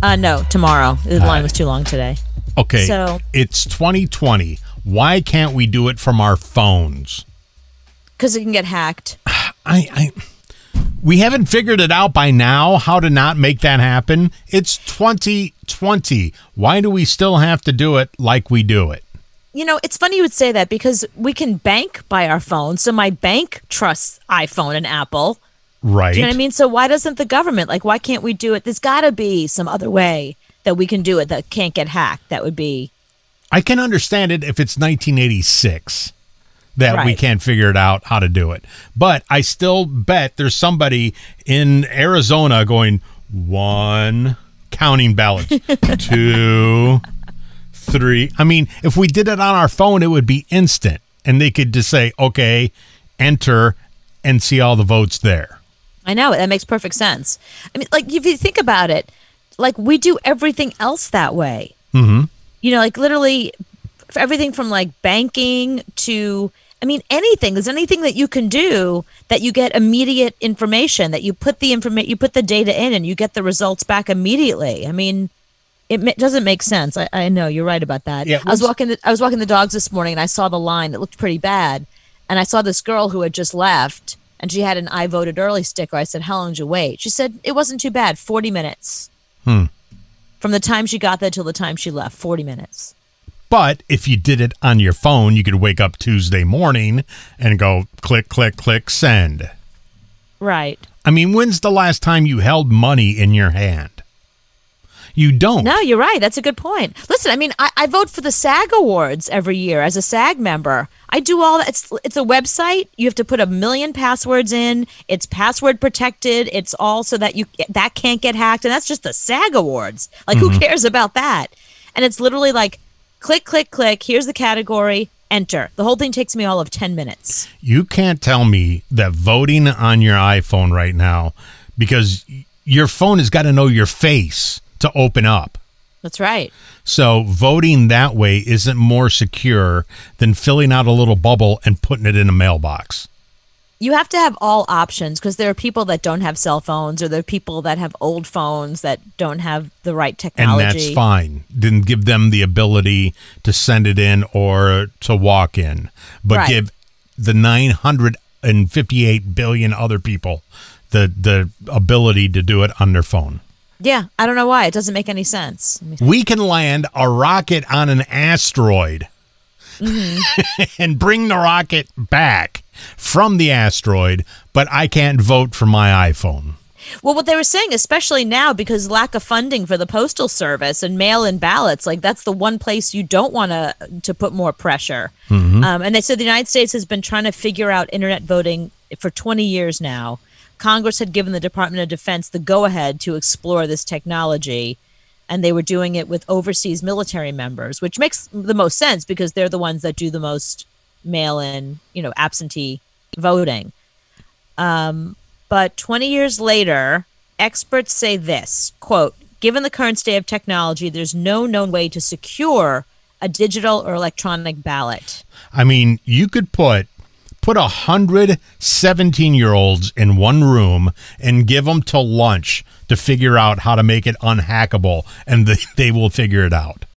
No, tomorrow. The line was too long today. Okay, So it's 2020. Why can't we do it from our phones? because it can get hacked. We haven't figured it out by now how to not make that happen. It's 2020. Why do we still have to do it like we do it? You know, it's funny you would say that because we can bank by our phone. So my bank trusts iPhone and Apple. Right. Do you know what I mean? So why doesn't the government? Like, why can't we do it? There's got to be some other way that we can do it that can't get hacked. That would be. I can understand it if it's 1986 that we Right. can't figure it out how to do it. But I still bet there's somebody in Arizona going, 1, counting ballots, 2, 3. I mean, if we did it on our phone, it would be instant. And they could just say, okay, enter and see all the votes there. I know. That makes perfect sense. I mean, like, if you think about it, like, we do everything else that way. Mm-hmm. You know, like, literally for everything from, like, banking to, I mean, anything. There's anything that you can do that you get immediate information, that you put the you put the data in and you get the results back immediately. I mean, it doesn't make sense. I know you're right about that. Yeah, I was walking the dogs this morning and I saw the line. It looked pretty bad. And I saw this girl who had just left and she had an I voted early sticker. I said, how long did you wait? She said, it wasn't too bad. 40 minutes. From the time she got there till the time she left, 40 minutes. But if you did it on your phone, you could wake up Tuesday morning and go click, click, click, send. Right. I mean, when's the last time you held money in your hand? You don't. No, you're right. That's a good point. Listen, I mean, I vote for the SAG Awards every year as a SAG member. I do all that. It's a website. You have to put 1 million passwords in. It's password protected. It's all so that that can't get hacked. And that's just the SAG Awards. Like, who cares about that? And it's literally like, click, click, click. Here's the category. Enter. The whole thing takes me all of 10 minutes. You can't tell me that voting on your iPhone right now, because your phone has got to know your face to open up. That's right. So voting that way isn't more secure than filling out a little bubble and putting it in a mailbox. You have to have all options because there are people that don't have cell phones or there are people that have old phones that don't have the right technology. And that's fine. Didn't give them the ability to send it in or to walk in, but Right. give the 958 billion other people the ability to do it on their phone. Yeah, I don't know why. It doesn't make any sense. We can land a rocket on an asteroid and bring the rocket back from the asteroid, but I can't vote for my iPhone. Well, what they were saying, especially now because lack of funding for the Postal Service and mail-in ballots, like that's the one place you don't want to put more pressure. And they said the United States has been trying to figure out internet voting for 20 years now. Congress had given the Department of Defense the go-ahead to explore this technology, and they were doing it with overseas military members, which makes the most sense because they're the ones that do the most mail-in, absentee voting. But 20 years later, experts say this, quote, given the current state of technology, there's no known way to secure a digital or electronic ballot. I mean, you could put 100 17-year-olds in one room and give them till lunch to figure out how to make it unhackable, and they will figure it out.